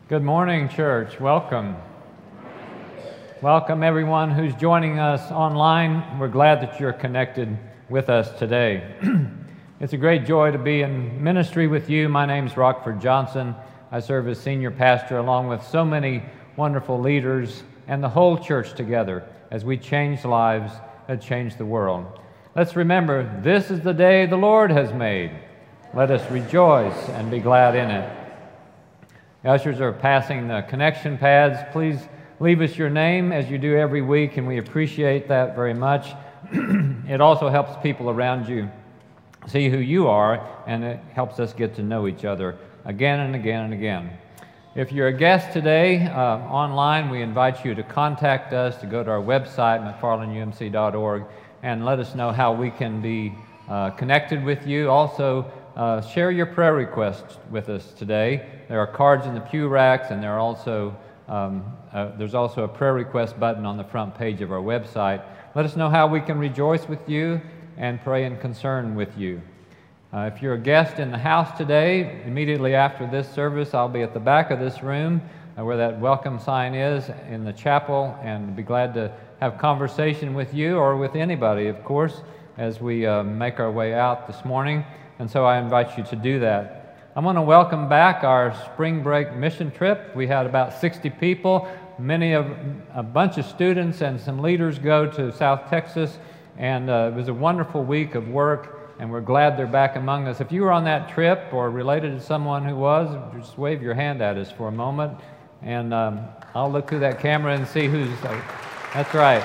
Good morning, church. Welcome. Welcome, everyone who's joining us online. We're glad that you're connected with us today. It's a great joy to be in ministry with you. My name's Rockford Johnson. I serve as senior pastor along with so many wonderful leaders and the whole church together as we change lives and change the world. Let's remember, this is the day the Lord has made. Let us rejoice and be glad in it. The ushers are passing the connection pads. Please leave us your name as you do every week, and we appreciate that very much. It also helps people around you see who you are, and it helps us get to know each other again and again and again. If you're a guest today online, we invite you to contact us, to go to our website, mcfarlandumc.org, and let us know how we can be connected with you. Also, share your prayer requests with us today. There are cards in the pew racks, and there's also a prayer request button on the front page of our website. Let us know how we can rejoice with you and pray in concern with you. If you're a guest in the house today, immediately after this service, I'll be at the back of this room where that welcome sign is in the chapel, and be glad to have conversation with you or with anybody, of course, as we make our way out this morning. And so I invite you to do that. I want to welcome back our spring break mission trip. We had about 60 people, a bunch of students and some leaders go to South Texas, and it was a wonderful week of work, and we're glad they're back among us. If you were on that trip or related to someone who was, just wave your hand at us for a moment, and I'll look through that camera and see who's... That's right.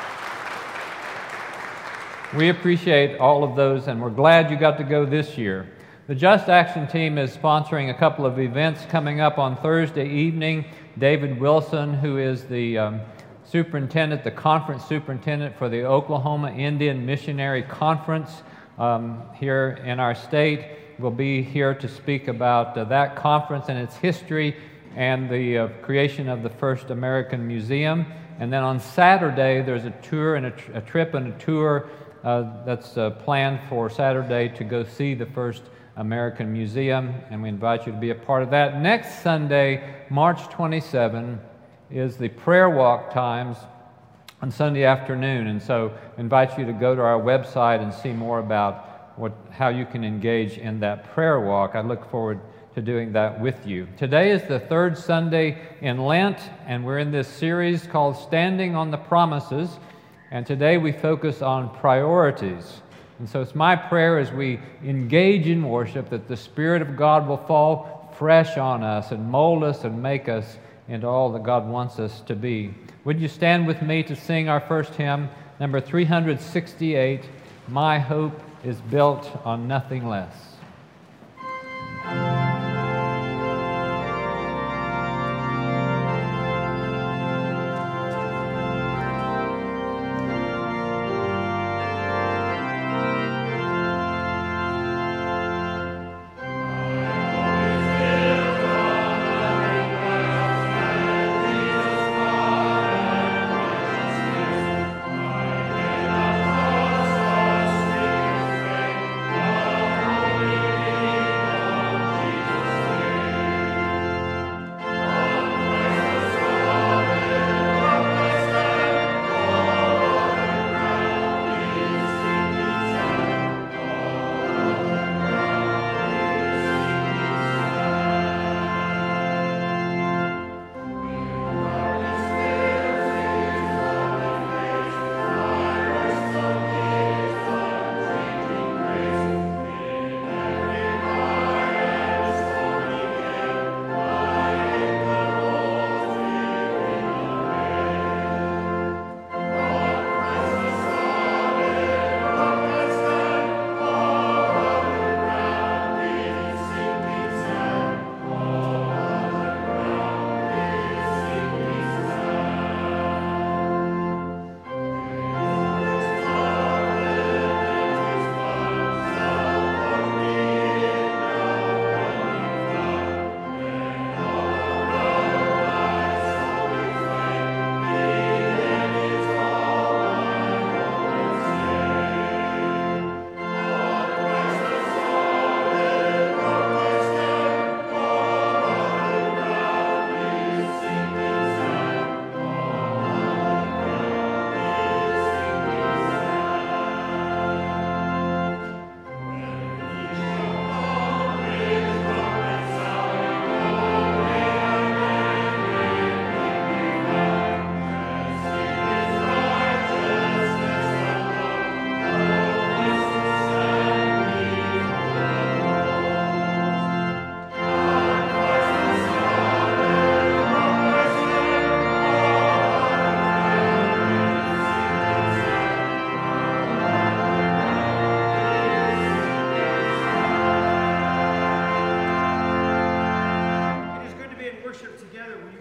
We appreciate all of those, and we're glad you got to go this year. The Just Action team is sponsoring a couple of events coming up on Thursday evening. David Wilson, who is the superintendent, the conference superintendent for the Oklahoma Indian Missionary Conference here in our state, will be here to speak about that conference and its history and the creation of the first American Museum. And then on Saturday, there's a tour and a trip and a tour that's planned for Saturday to go see the first American Museum, and we invite you to be a part of that. Next Sunday, March 27, is the prayer walk times on Sunday afternoon, and so I invite you to go to our website and see more about how you can engage in that prayer walk. I look forward to doing that with you. Today is the third Sunday in Lent, and we're in this series called Standing on the Promises, and today we focus on priorities. And so it's my prayer as we engage in worship that the Spirit of God will fall fresh on us and mold us and make us into all that God wants us to be. Would you stand with me to sing our first hymn, number 368, My Hope is Built on Nothing Less.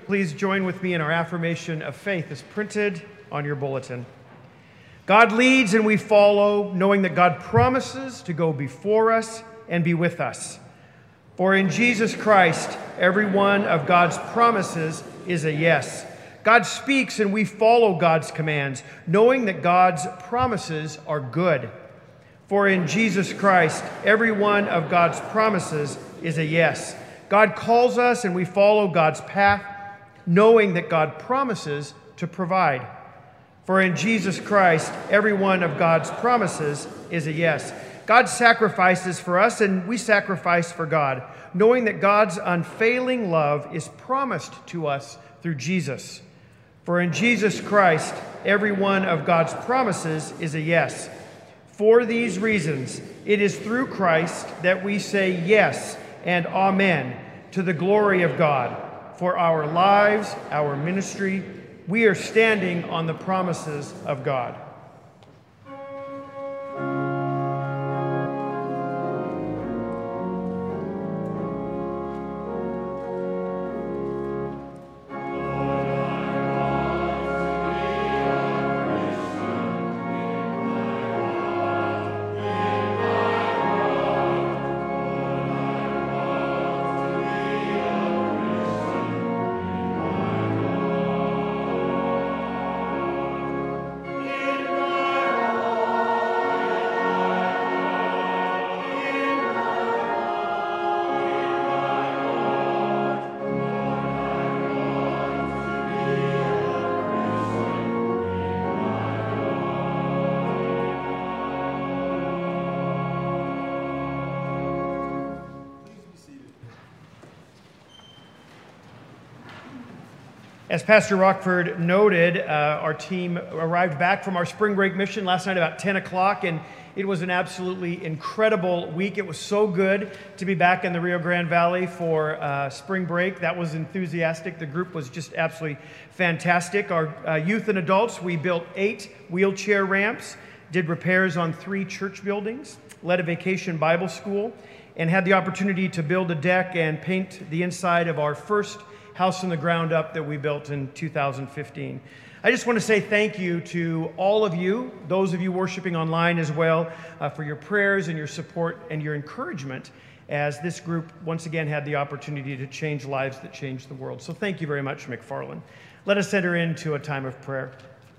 please join with me in our affirmation of faith as printed on your bulletin. God leads and we follow, knowing that God promises to go before us and be with us. For in Jesus Christ, every one of God's promises is a yes. God speaks and we follow God's commands, knowing that God's promises are good. For in Jesus Christ, every one of God's promises is a yes. God calls us and we follow God's path, knowing that God promises to provide. For in Jesus Christ, every one of God's promises is a yes. God sacrifices for us and we sacrifice for God, knowing that God's unfailing love is promised to us through Jesus. For in Jesus Christ, every one of God's promises is a yes. For these reasons, it is through Christ that we say yes and amen to the glory of God. For our lives, our ministry, we are standing on the promises of God. As Pastor Rockford noted, our team arrived back from our spring break mission last night about 10 o'clock, and it was an absolutely incredible week. It was so good to be back in the Rio Grande Valley for spring break. That was enthusiastic. The group was just absolutely fantastic. Our youth and adults, we built 8 wheelchair ramps, did repairs on 3 church buildings, led a vacation Bible school, and had the opportunity to build a deck and paint the inside of our first house from the ground up that we built in 2015. I just want to say thank you to all of you, those of you worshiping online as well, for your prayers and your support and your encouragement as this group once again had the opportunity to change lives that changed the world. So thank you very much, McFarland. Let us enter into a time of prayer.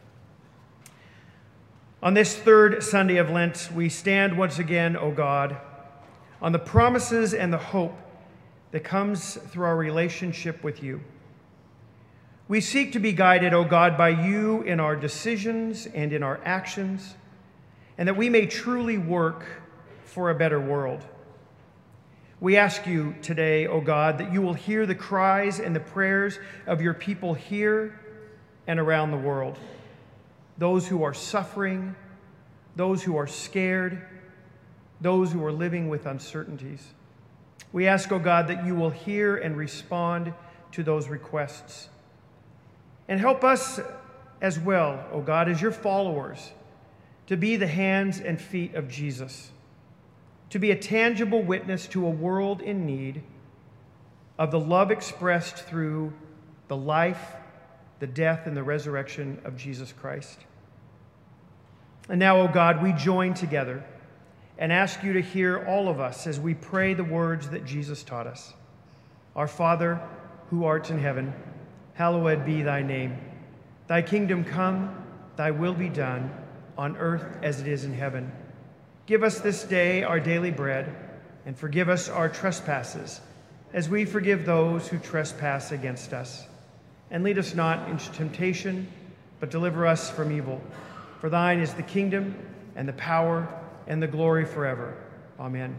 On this third Sunday of Lent, we stand once again, O God, on the promises and the hope that comes through our relationship with you. We seek to be guided, O God, by you in our decisions and in our actions, and that we may truly work for a better world. We ask you today, O God, that you will hear the cries and the prayers of your people here and around the world, those who are suffering, those who are scared, those who are living with uncertainties. We ask, O God, that you will hear and respond to those requests. And help us as well, O God, as your followers, to be the hands and feet of Jesus, to be a tangible witness to a world in need of the love expressed through the life, the death, and the resurrection of Jesus Christ. And now, O God, we join together and ask you to hear all of us as we pray the words that Jesus taught us. Our Father, who art in heaven, hallowed be thy name. Thy kingdom come, thy will be done, on earth as it is in heaven. Give us this day our daily bread, and forgive us our trespasses, as we forgive those who trespass against us. And lead us not into temptation, but deliver us from evil. For thine is the kingdom, and the power, and the glory forever. Amen.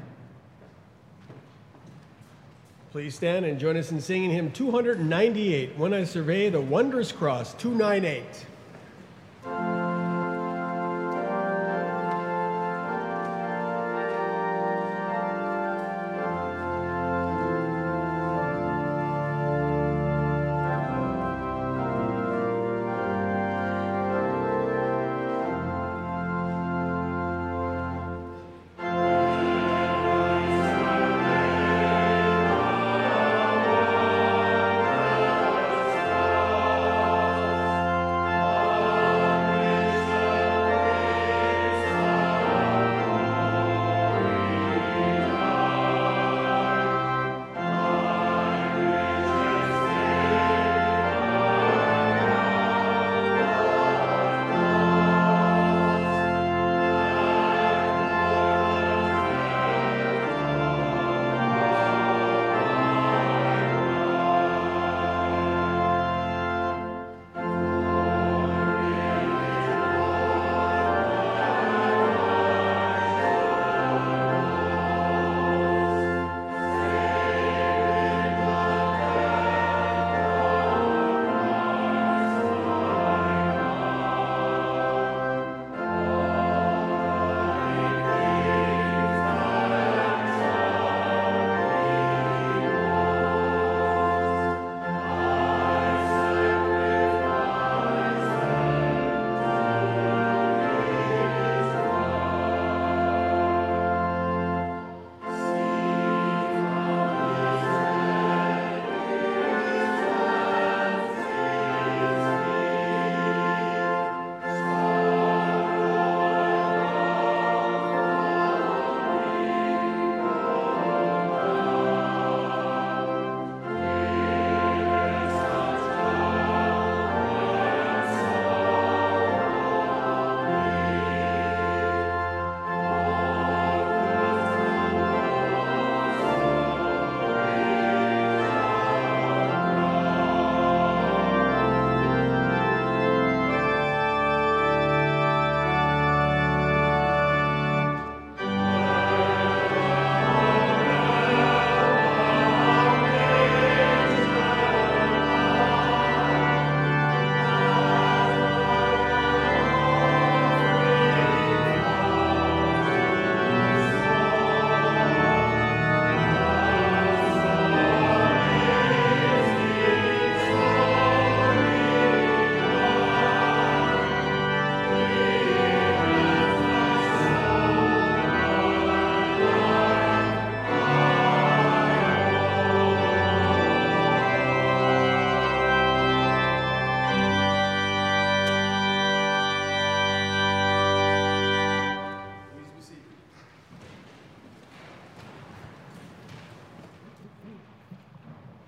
Please stand and join us in singing hymn 298, When I Survey the Wondrous Cross, 298.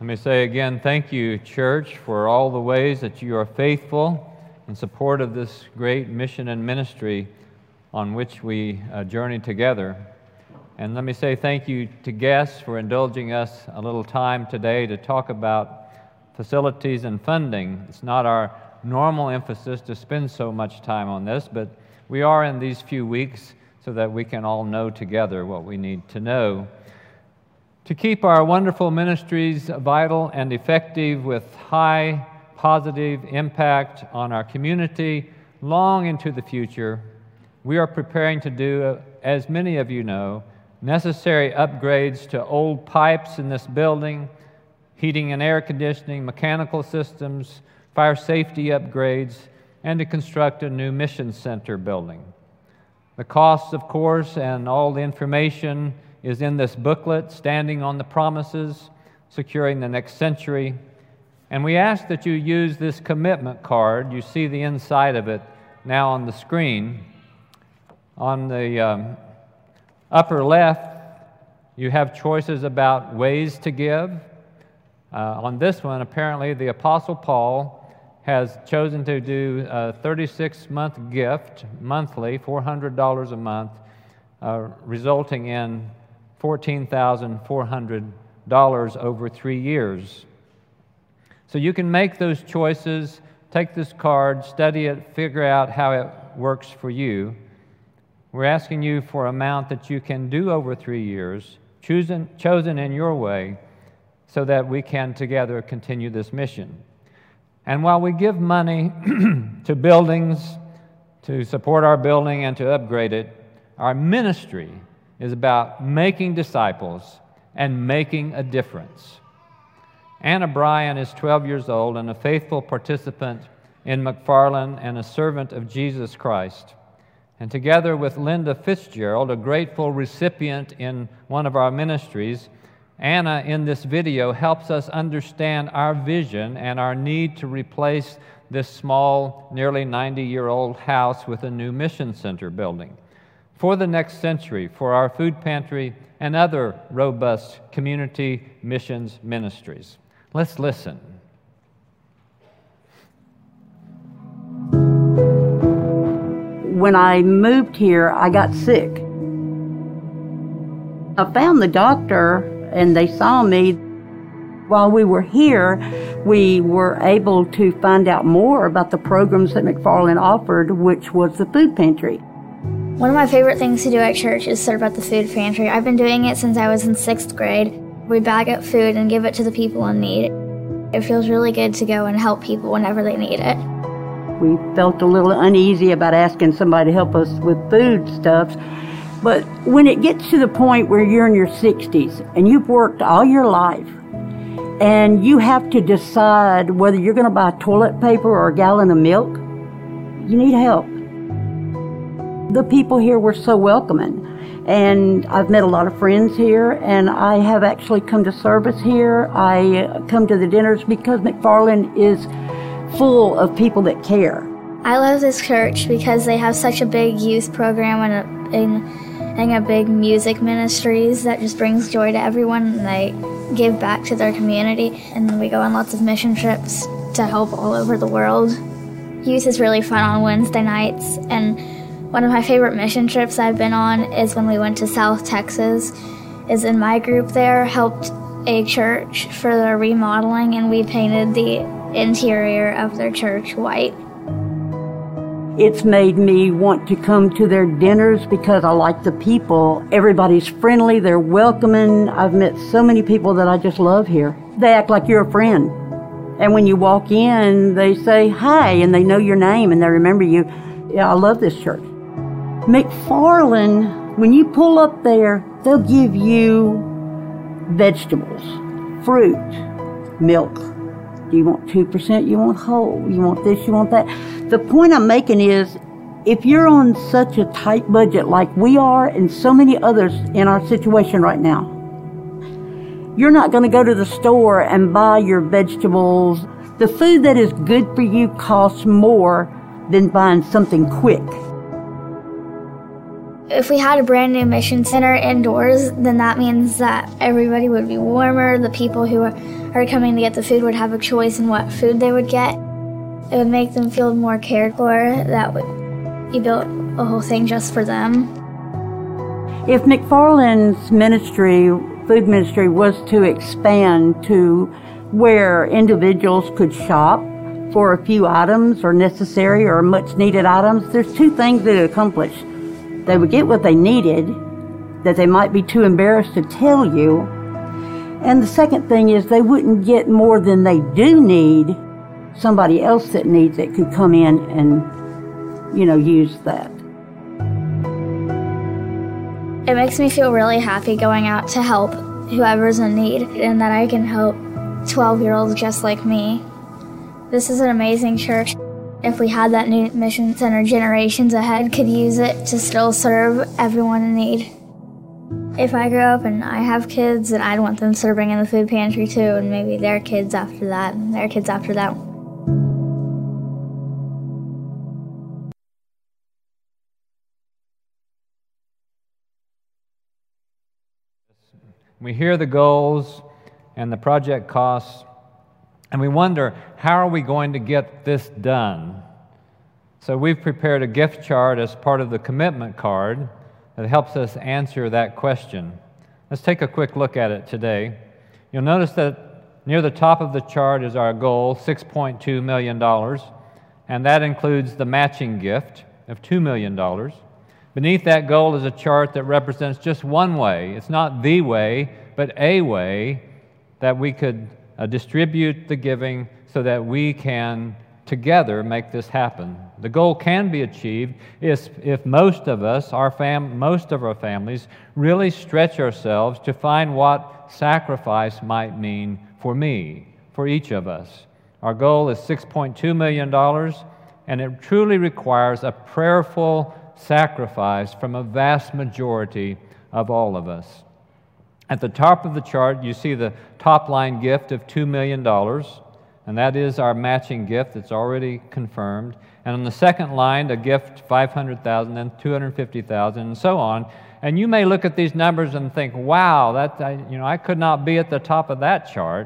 Let me say again, thank you, church, for all the ways that you are faithful in support of this great mission and ministry on which we journey together. And let me say thank you to guests for indulging us a little time today to talk about facilities and funding. It's not our normal emphasis to spend so much time on this, but we are in these few weeks so that we can all know together what we need to know. To keep our wonderful ministries vital and effective with high positive impact on our community long into the future, we are preparing to do, as many of you know, necessary upgrades to old pipes in this building, heating and air conditioning, mechanical systems, fire safety upgrades, and to construct a new mission center building. The costs, of course, and all the information is in this booklet, Standing on the Promises, Securing the Next Century. And we ask that you use this commitment card. You see the inside of it now on the screen. On the upper left, you have choices about ways to give. On this one, apparently, the Apostle Paul has chosen to do a 36-month gift, monthly, $400 a month, resulting in $14,400 over 3 years. So you can make those choices, take this card, study it, figure out how it works for you. We're asking you for an amount that you can do over 3 years, chosen in your way, so that we can together continue this mission. And while we give money to buildings, to support our building and to upgrade it, our ministry is about making disciples and making a difference. Anna Bryan is 12 years old and a faithful participant in McFarland and a servant of Jesus Christ. And together with Linda Fitzgerald, a grateful recipient in one of our ministries, Anna in this video helps us understand our vision and our need to replace this small, nearly 90-year-old house with a new mission center building for the next century, for our food pantry and other robust community missions ministries. Let's listen. When I moved here, I got sick. I found the doctor and they saw me. While we were here, we were able to find out more about the programs that McFarland offered, which was the food pantry. One of my favorite things to do at church is serve at the food pantry. I've been doing it since I was in 6th grade. We bag up food and give it to the people in need. It feels really good to go and help people whenever they need it. We felt a little uneasy about asking somebody to help us with food stuff. But when it gets to the point where you're in your 60s and you've worked all your life and you have to decide whether you're going to buy toilet paper or a gallon of milk, you need help. The people here were so welcoming, and I've met a lot of friends here, and I have actually come to service here. I come to the dinners because McFarland is full of people that care. I love this church because they have such a big youth program and a big music ministries that just brings joy to everyone, and they give back to their community, and we go on lots of mission trips to help all over the world. Youth is really fun on Wednesday nights, and one of my favorite mission trips I've been on is when we went to South Texas. In my group there helped a church for their remodeling, and we painted the interior of their church white. It's made me want to come to their dinners because I like the people. Everybody's friendly, they're welcoming. I've met so many people that I just love here. They act like you're a friend. And when you walk in, they say hi, and they know your name, and they remember you. Yeah, I love this church. McFarland, when you pull up there, they'll give you vegetables, fruit, milk. Do you want 2%? You want whole? You want this? You want that? The point I'm making is, if you're on such a tight budget like we are and so many others in our situation right now, you're not going to go to the store and buy your vegetables. The food that is good for you costs more than buying something quick. If we had a brand new mission center indoors, then that means that everybody would be warmer. The people who are coming to get the food would have a choice in what food they would get. It would make them feel more cared for, that you built a whole thing just for them. If McFarland's ministry, food ministry, was to expand to where individuals could shop for a few items or necessary or much needed items, there's two things that it accomplished. They would get what they needed, that they might be too embarrassed to tell you. And the second thing is they wouldn't get more than they do need. Somebody else that needs it could come in and, use that. It makes me feel really happy going out to help whoever's in need, and that I can help 12-year-olds just like me. This is an amazing church. If we had that new mission center, generations ahead could use it to still serve everyone in need. If I grow up and I have kids, then I'd want them serving in the food pantry too, and maybe their kids after that, and their kids after that. We hear the goals and the project costs, and we wonder, how are we going to get this done? So we've prepared a gift chart as part of the commitment card that helps us answer that question. Let's take a quick look at it today. You'll notice that near the top of the chart is our goal, $6.2 million, and that includes the matching gift of $2 million. Beneath that goal is a chart that represents just one way. It's not the way, but a way that we could distribute the giving so that we can together make this happen. The goal can be achieved if most of us, most of our families, really stretch ourselves to find what sacrifice might mean for me, for each of us. Our goal is $6.2 million, and it truly requires a prayerful sacrifice from a vast majority of all of us. At the top of the chart, you see the top line gift of $2 million, and that is our matching gift that's already confirmed. And on the second line, a gift $500,000, then $250,000, and so on. And you may look at these numbers and think, "Wow, I could not be at the top of that chart."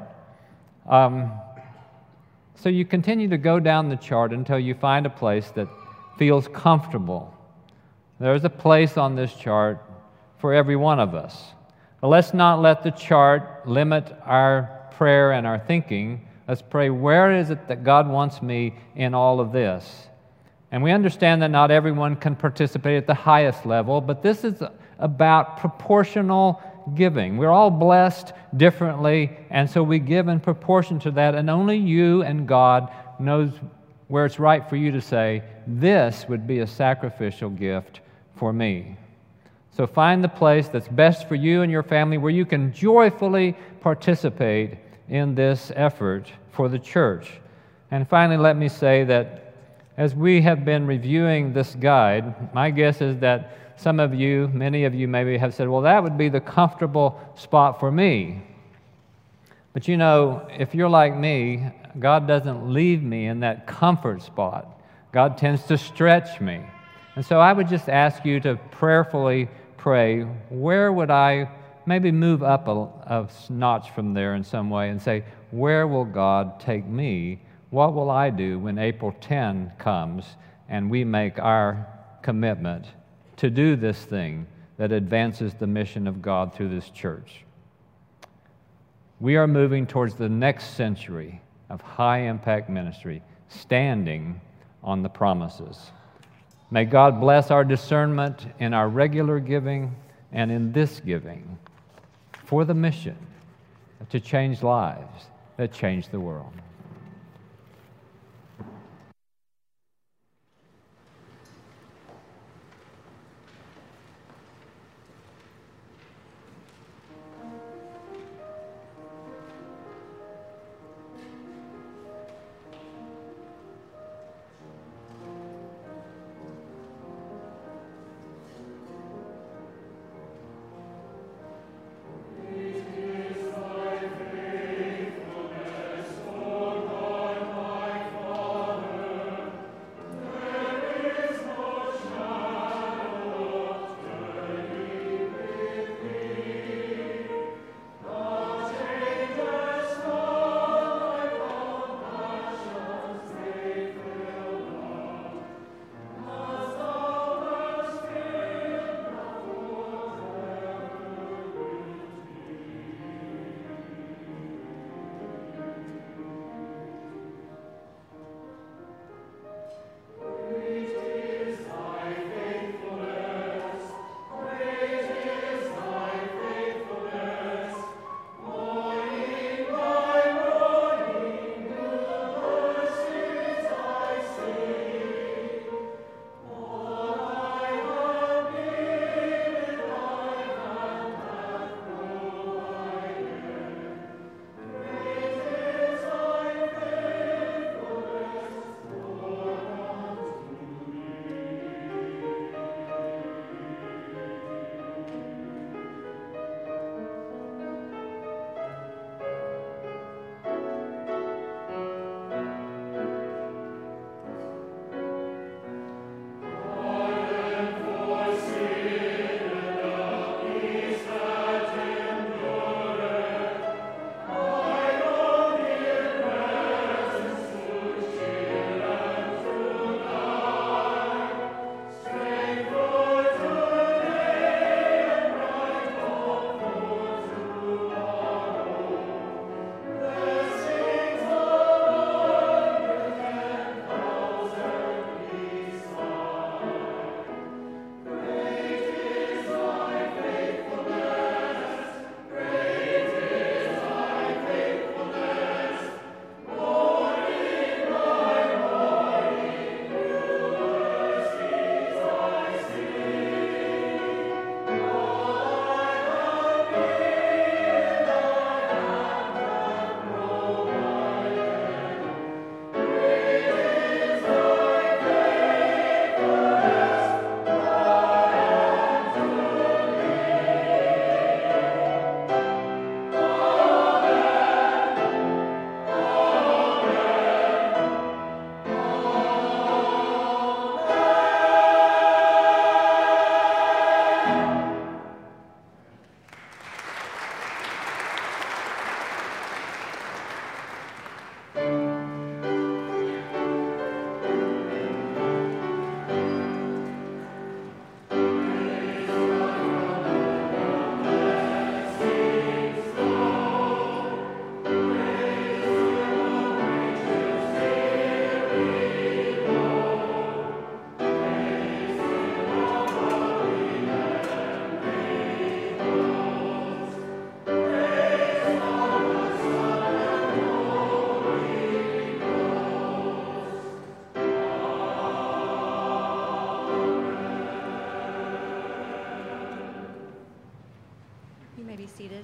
So you continue to go down the chart until you find a place that feels comfortable. There's a place on this chart for every one of us. But let's not let the chart limit our prayer and our thinking. Let's pray, where is it that God wants me in all of this? And we understand that not everyone can participate at the highest level, but this is about proportional giving. We're all blessed differently, and so we give in proportion to that, and only you and God knows where it's right for you to say, this would be a sacrificial gift for me. So find the place that's best for you and your family where you can joyfully participate in this effort for the church. And finally, let me say that as we have been reviewing this guide, my guess is that some of you, many of you maybe have said, well, that would be the comfortable spot for me. But if you're like me, God doesn't leave me in that comfort spot. God tends to stretch me. And so I would just ask you to prayerfully pray, where would I maybe move up a notch from there in some way and say, where will God take me? What will I do when April 10 comes and we make our commitment to do this thing that advances the mission of God through this church? We are moving towards the next century of high-impact ministry, standing on the promises. May God bless our discernment in our regular giving and in this giving for the mission to change lives that change the world. You may be seated.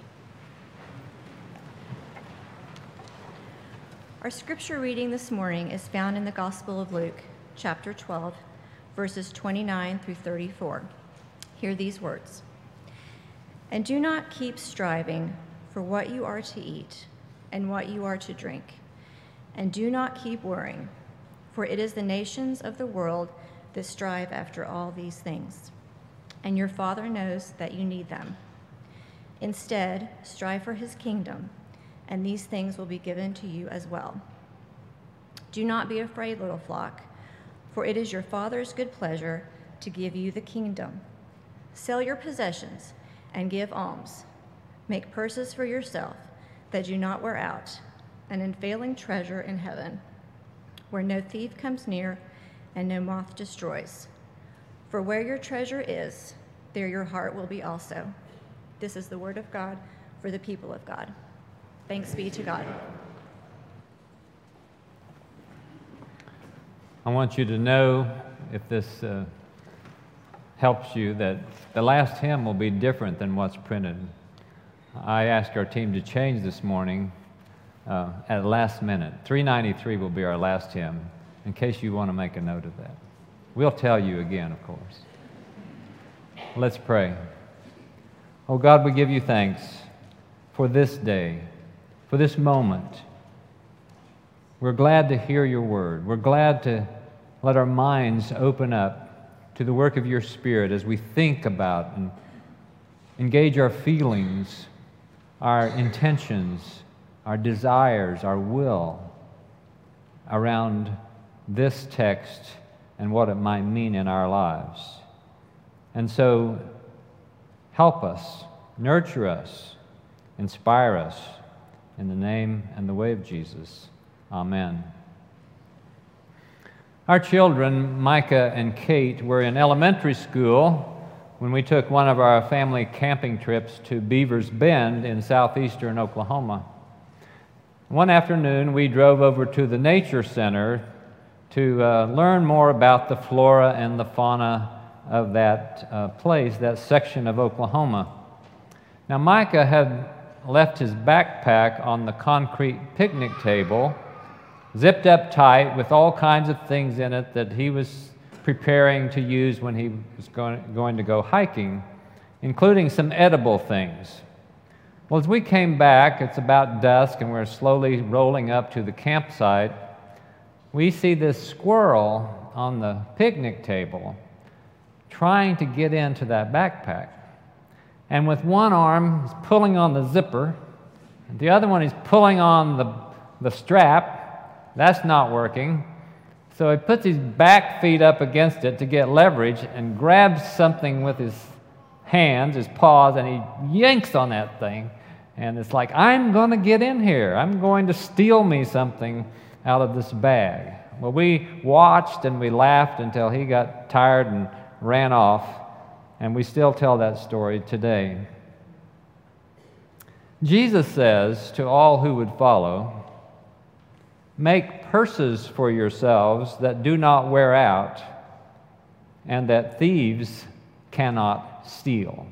Our scripture reading this morning is found in the Gospel of Luke, chapter 12, verses 29 through 34. Hear these words. And do not keep striving for what you are to eat and what you are to drink. And do not keep worrying, for it is the nations of the world that strive after all these things. And your Father knows that you need them. Instead, strive for his kingdom, and these things will be given to you as well. Do not be afraid, little flock, for it is your Father's good pleasure to give you the kingdom. Sell your possessions and give alms. Make purses for yourself that do not wear out, an unfailing treasure in heaven, where no thief comes near and no moth destroys. For where your treasure is, there your heart will be also. This is the word of God for the people of God. Thanks be to God. I want you to know, if this helps you, that the last hymn will be different than what's printed. I asked our team to change this morning at the last minute. 393 will be our last hymn, in case you want to make a note of that. We'll tell you again, of course. Let's pray. Oh God, we give you thanks for this day, for this moment. We're glad to hear your word. We're glad to let our minds open up to the work of your Spirit as we think about and engage our feelings, our intentions, our desires, our will around this text and what it might mean in our lives. And so, help us, nurture us, inspire us in the name and the way of Jesus. Amen. Our children, Micah and Kate, were in elementary school when we took one of our family camping trips to Beaver's Bend in southeastern Oklahoma. One afternoon, we drove over to the Nature Center to learn more about the flora and the fauna of that place, that section of Oklahoma. Now, Micah had left his backpack on the concrete picnic table, zipped up tight with all kinds of things in it that he was preparing to use when he was going to go hiking, including some edible things. Well, as we came back, it's about dusk, and we're slowly rolling up to the campsite. We see this squirrel on the picnic table trying to get into that backpack. And with one arm, he's pulling on the zipper, and the other one, he's pulling on the strap. That's not working. So he puts his back feet up against it to get leverage and grabs something with his hands, his paws, and he yanks on that thing. And it's like, I'm going to get in here. I'm going to steal me something out of this bag. Well, we watched and we laughed until he got tired and ran off, and we still tell that story today. Jesus says to all who would follow, make purses for yourselves that do not wear out, and that thieves cannot steal.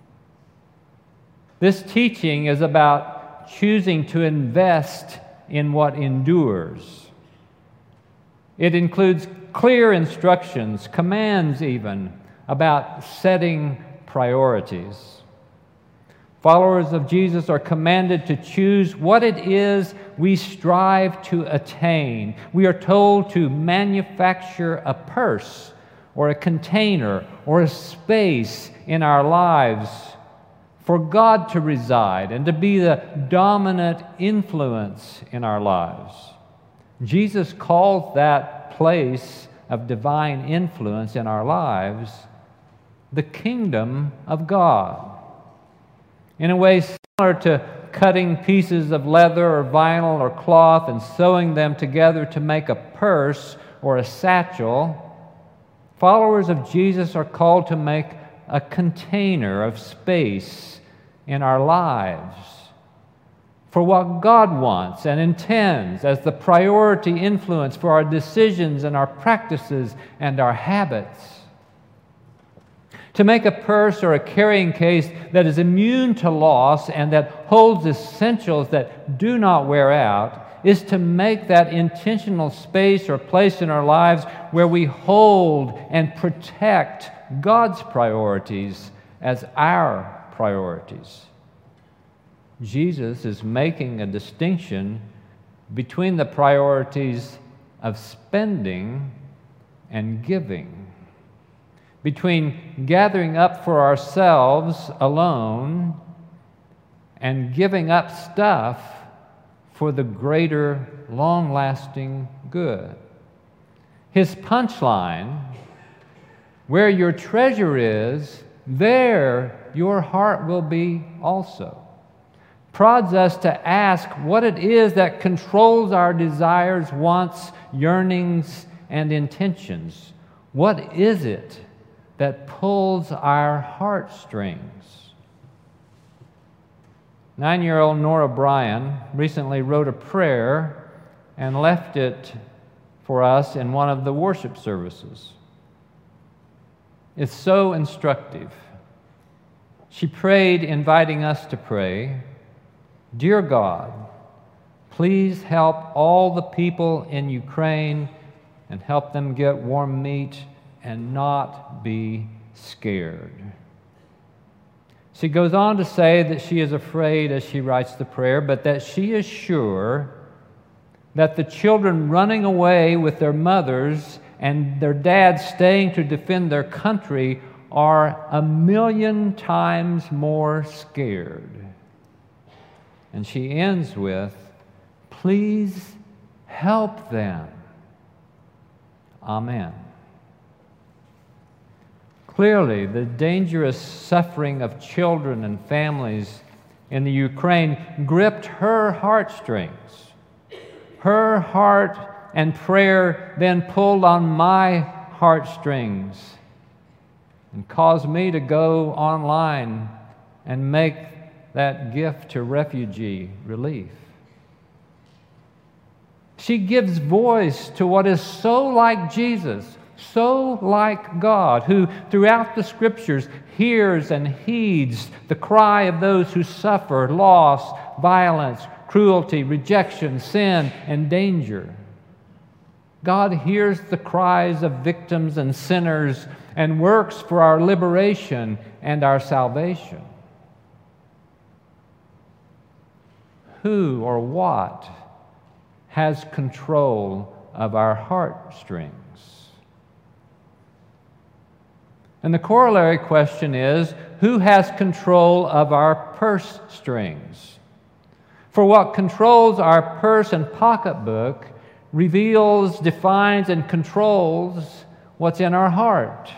This teaching is about choosing to invest in what endures. It includes clear instructions, commands even, about setting priorities. Followers of Jesus are commanded to choose what it is we strive to attain. We are told to manufacture a purse or a container or a space in our lives for God to reside and to be the dominant influence in our lives. Jesus calls that place of divine influence in our lives the kingdom of God. In a way similar to cutting pieces of leather or vinyl or cloth and sewing them together to make a purse or a satchel, followers of Jesus are called to make a container of space in our lives for what God wants and intends as the priority influence for our decisions and our practices and our habits. To make a purse or a carrying case that is immune to loss and that holds essentials that do not wear out is to make that intentional space or place in our lives where we hold and protect God's priorities as our priorities. Jesus is making a distinction between the priorities of spending and giving, between gathering up for ourselves alone and giving up stuff for the greater, long-lasting good. His punchline, where your treasure is, there your heart will be also, prods us to ask what it is that controls our desires, wants, yearnings, and intentions. What is it that pulls our heartstrings? 9-year-old Nora Bryan recently wrote a prayer and left it for us in one of the worship services. It's so instructive. She prayed, inviting us to pray, "Dear God, please help all the people in Ukraine and help them get warm meat and not be scared." She goes on to say that she is afraid as she writes the prayer, but that she is sure that the children running away with their mothers and their dads staying to defend their country are 1,000,000 times more scared. And she ends with, "Please help them. Amen." Clearly, the dangerous suffering of children and families in the Ukraine gripped her heartstrings. Her heart and prayer then pulled on my heartstrings and caused me to go online and make that gift to refugee relief. She gives voice to what is so like Jesus, so like God, who throughout the Scriptures hears and heeds the cry of those who suffer loss, violence, cruelty, rejection, sin, and danger. God hears the cries of victims and sinners and works for our liberation and our salvation. Who or what has control of our heartstrings? And the corollary question is, who has control of our purse strings? For what controls our purse and pocketbook reveals, defines, and controls what's in our heart.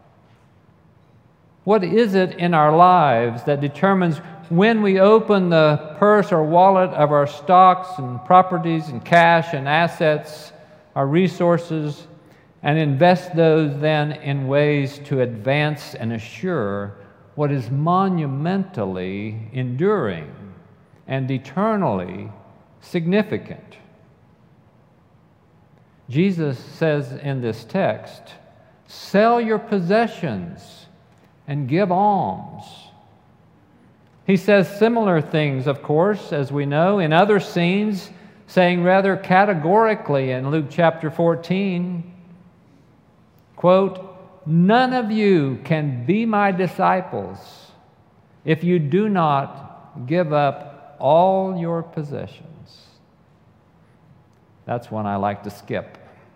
What is it in our lives that determines when we open the purse or wallet of our stocks and properties and cash and assets, our resources, and invest those then in ways to advance and assure what is monumentally enduring and eternally significant? Jesus says in this text, "Sell your possessions and give alms." He says similar things, of course, as we know, in other scenes, saying rather categorically in Luke chapter 14, quote, "None of you can be my disciples if you do not give up all your possessions." That's one I like to skip.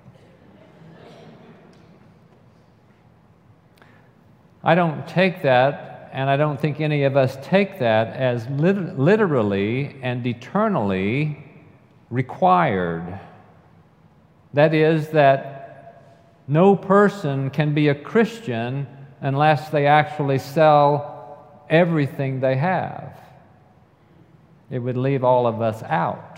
I don't take that, and I don't think any of us take that as literally and eternally required. That is, that no person can be a Christian unless they actually sell everything they have. It would leave all of us out.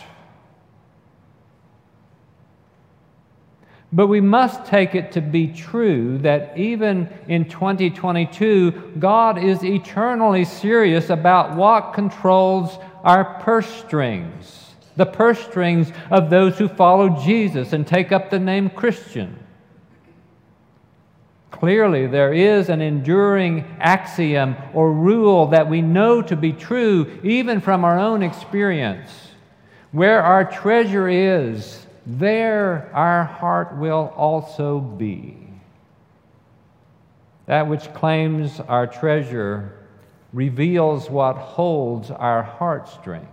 But we must take it to be true that even in 2022, God is eternally serious about what controls our purse strings, the purse strings of those who follow Jesus and take up the name Christian. Clearly, there is an enduring axiom or rule that we know to be true even from our own experience. Where our treasure is, there our heart will also be. That which claims our treasure reveals what holds our heartstrings.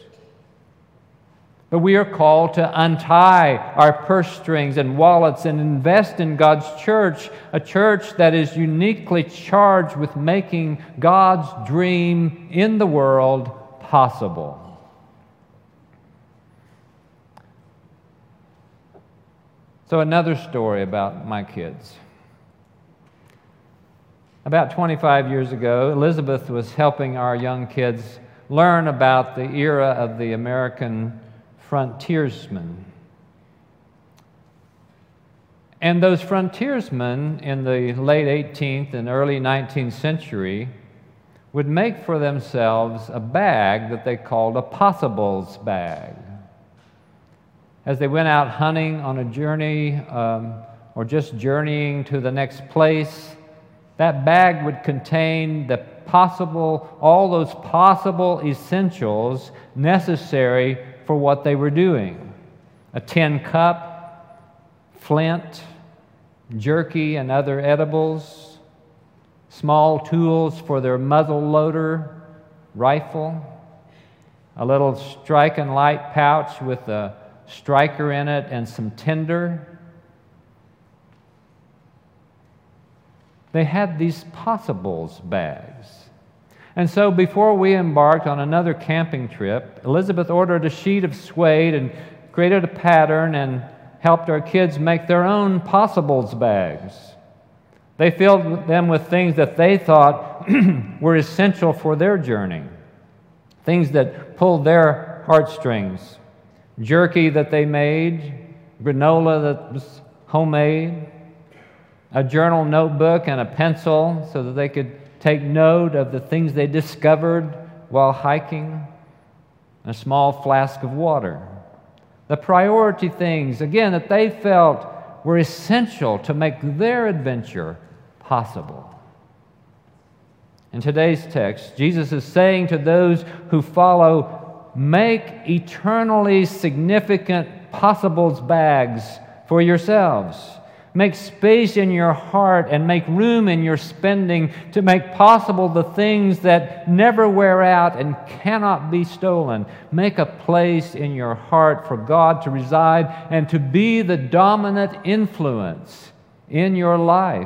But we are called to untie our purse strings and wallets and invest in God's church, a church that is uniquely charged with making God's dream in the world possible. So another story about my kids. About 25 years ago, Elizabeth was helping our young kids learn about the era of the American frontiersmen. And those frontiersmen in the late 18th and early 19th century would make for themselves a bag that they called a possibles bag. As they went out hunting on a journey or just journeying to the next place, that bag would contain all those possible essentials necessary for what they were doing. A tin cup, flint, jerky and other edibles, small tools for their muzzle loader, rifle, a little strike and light pouch with a striker in it and some tinder. They had these possibles bags. And so before we embarked on another camping trip, Elizabeth ordered a sheet of suede and created a pattern and helped our kids make their own possibles bags. They filled them with things that they thought were essential for their journey, things that pulled their heartstrings. Jerky that they made, granola that was homemade, a journal notebook and a pencil so that they could take note of the things they discovered while hiking, a small flask of water. The priority things, again, that they felt were essential to make their adventure possible. In today's text, Jesus is saying to those who follow, make eternally significant possibles bags for yourselves. Make space in your heart and make room in your spending to make possible the things that never wear out and cannot be stolen. Make a place in your heart for God to reside and to be the dominant influence in your life.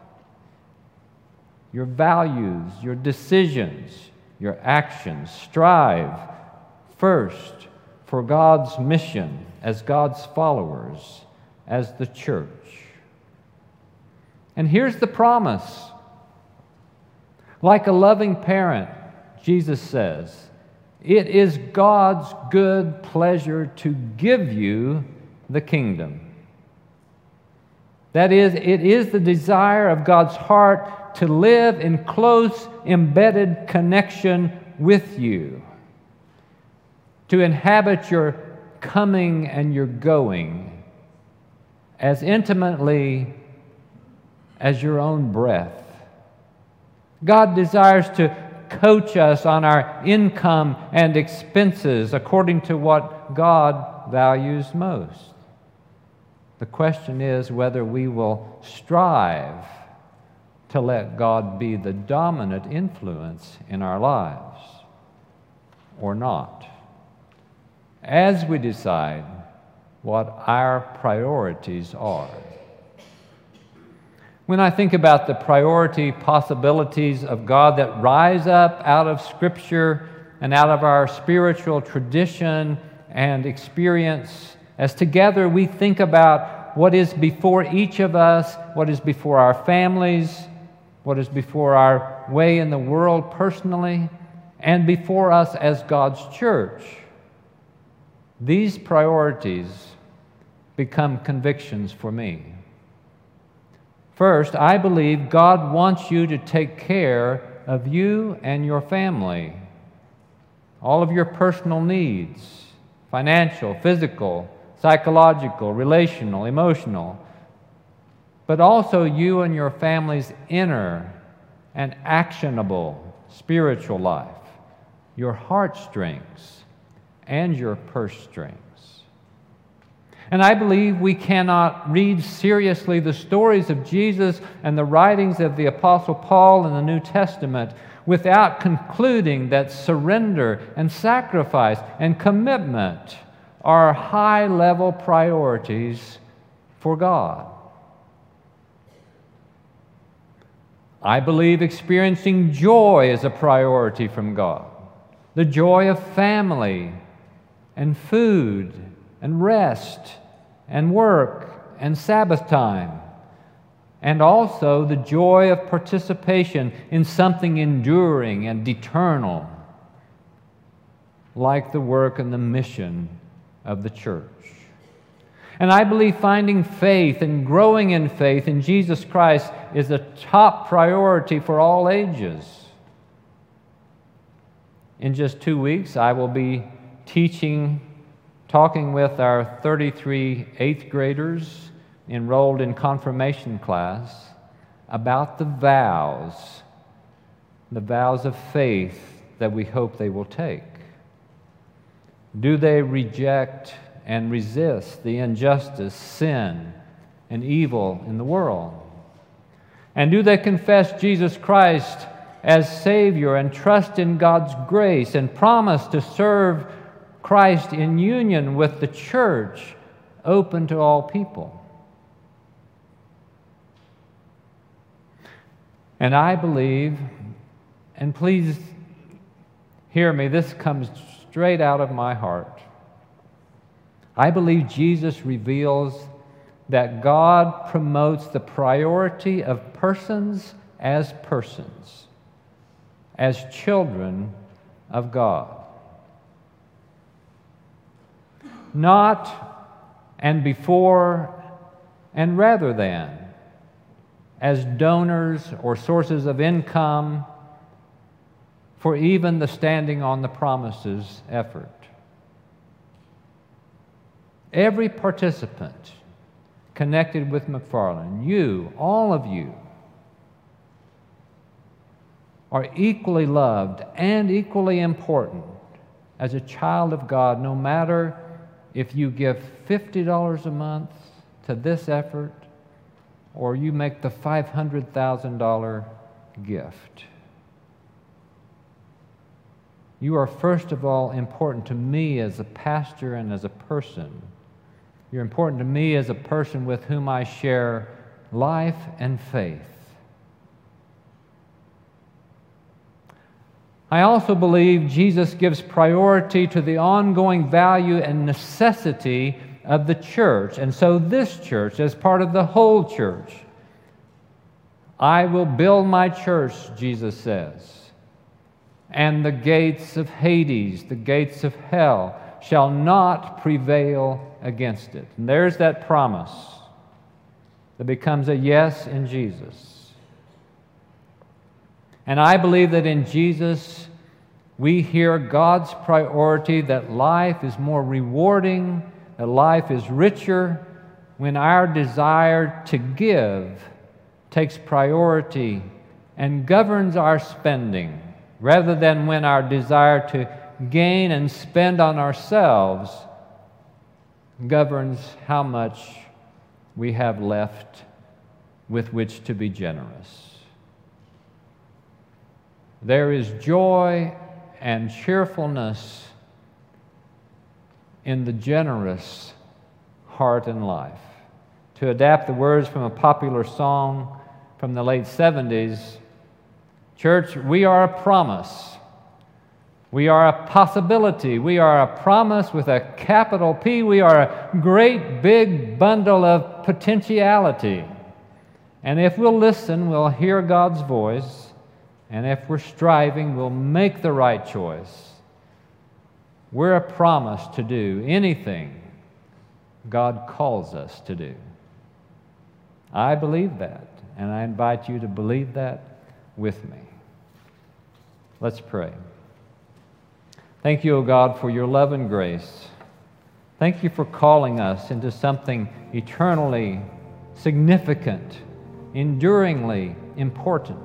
Your values, your decisions, your actions. Strive first for God's mission as God's followers, as the church. And here's the promise. Like a loving parent, Jesus says, it is God's good pleasure to give you the kingdom. That is, it is the desire of God's heart to live in close, embedded connection with you, to inhabit your coming and your going as intimately as your own breath. God desires to coach us on our income and expenses according to what God values most. The question is whether we will strive to let God be the dominant influence in our lives or not, as we decide what our priorities are. When I think about the priority possibilities of God that rise up out of Scripture and out of our spiritual tradition and experience, as together we think about what is before each of us, what is before our families, what is before our way in the world personally, and before us as God's church, these priorities become convictions for me. First, I believe God wants you to take care of you and your family, all of your personal needs, financial, physical, psychological, relational, emotional. but also you and your family's inner and actionable spiritual life, your heartstrings and your purse strings. And I believe we cannot read seriously the stories of Jesus and the writings of the Apostle Paul in the New Testament without concluding that surrender and sacrifice and commitment are high-level priorities for God. I believe experiencing joy is a priority from God. The joy of family and food and rest and work and Sabbath time, and also the joy of participation in something enduring and eternal, like the work and the mission of the church. And I believe finding faith and growing in faith in Jesus Christ is a top priority for all ages. In just 2 weeks, I will be talking with our 33 eighth graders enrolled in confirmation class about the vows of faith that we hope they will take. Do they reject and resist the injustice, sin, and evil in the world? And do they confess Jesus Christ as Savior and trust in God's grace and promise to serve Christ in union with the church open to all people? And I believe, and please hear me, this comes straight out of my heart. I believe Jesus reveals that God promotes the priority of persons, as children of God. Not and before and rather than, as donors or sources of income for even the Standing on the Promises effort. Every participant connected with McFarland, you, all of you, are equally loved and equally important as a child of God, no matter if you give $50 a month to this effort or you make the $500,000 gift. You are first of all important to me as a pastor and as a person. You're important to me as a person with whom I share life and faith. I also believe Jesus gives priority to the ongoing value and necessity of the church. And so this church, as part of the whole church, I will build my church, Jesus says, and the gates of Hades, the gates of hell, shall not prevail against it. And there's that promise that becomes a yes in Jesus. And I believe that in Jesus we hear God's priority that life is more rewarding, that life is richer when our desire to give takes priority and governs our spending, rather than when our desire to gain and spend on ourselves governs how much we have left with which to be generous. There is joy and cheerfulness in the generous heart and life. To adapt the words from a popular song from the late 70s, church, we are a promise. We are a possibility. We are a promise with a capital P. We are a great big bundle of potentiality. And if we'll listen, we'll hear God's voice. And if we're striving, we'll make the right choice. We're a promise to do anything God calls us to do. I believe that, and I invite you to believe that with me. Let's pray. Thank you, O God, for your love and grace. Thank you for calling us into something eternally significant, enduringly important.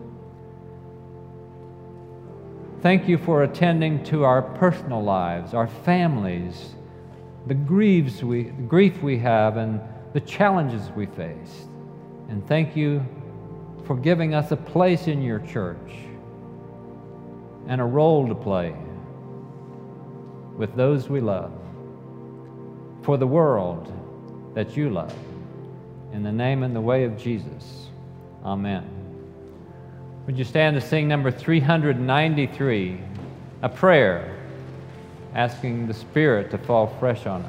Thank you for attending to our personal lives, our families, the grief we have, and the challenges we face. And thank you for giving us a place in your church and a role to play with those we love, for the world that you love. In the name and the way of Jesus, amen. Would you stand to sing number 393, a prayer asking the Spirit to fall fresh on us.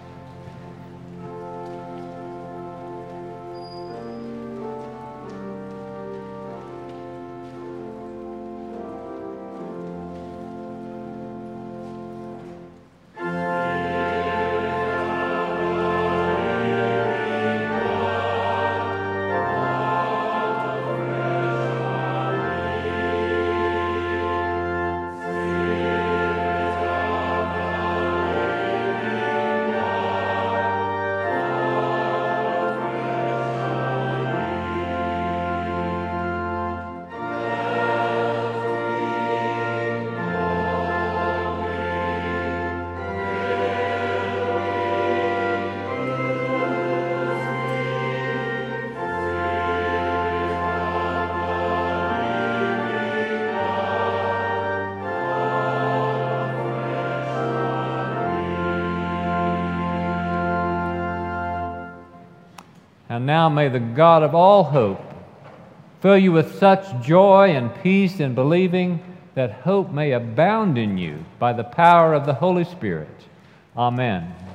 And now may the God of all hope fill you with such joy and peace in believing that hope may abound in you by the power of the Holy Spirit. Amen.